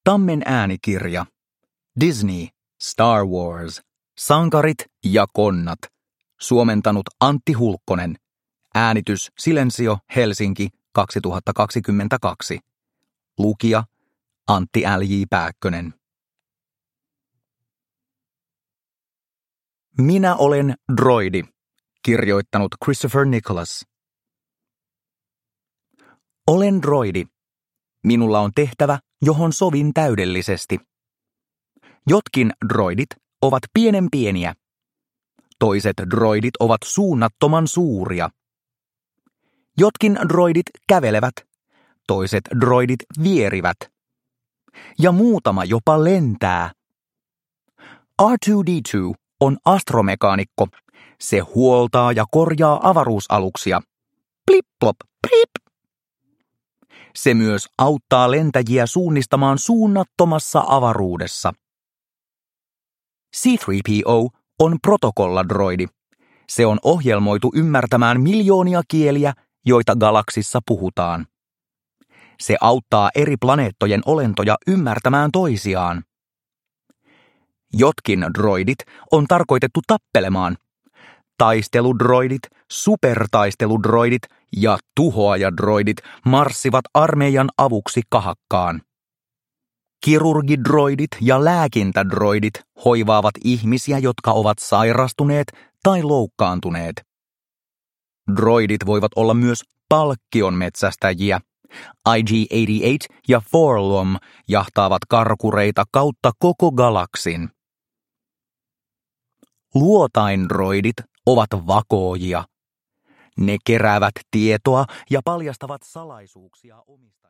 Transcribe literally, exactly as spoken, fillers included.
Tammen äänikirja. Disney, Star Wars, Sankarit ja konnat. Suomentanut Antti Hulkkonen. Äänitys Silensio, Helsinki, kaksituhattakaksikymmentäkaksi. Lukija Antti L J Pääkkönen. Minä olen droidi, kirjoittanut Christopher Nicholas. Olen droidi. Minulla on tehtävä, johon sovin täydellisesti. Jotkin droidit ovat pienen pieniä. Toiset droidit ovat suunnattoman suuria. Jotkin droidit kävelevät, toiset droidit vierivät. Ja muutama jopa lentää. R two D two on astromekaanikko. Se huoltaa ja korjaa avaruusaluksia. Plip plop, plip. Se myös auttaa lentäjiä suunnistamaan suunnattomassa avaruudessa. C three P O on protokolladroidi. Se on ohjelmoitu ymmärtämään miljoonia kieliä, joita galaksissa puhutaan. Se auttaa eri planeettojen olentoja ymmärtämään toisiaan. Jotkin droidit on tarkoitettu tappelemaan. Taisteludroidit, supertaisteludroidit ja tuhoajadroidit marssivat armeijan avuksi kahakkaan. Kirurgidroidit ja lääkintädroidit hoivaavat ihmisiä, jotka ovat sairastuneet tai loukkaantuneet. Droidit voivat olla myös palkkionmetsästäjiä. I G kahdeksankymmentäkahdeksan ja Forlom jahtaavat karkureita kautta koko galaksin. Luotaindroidit ovat vakoojia. Ne keräävät tietoa ja paljastavat salaisuuksia omista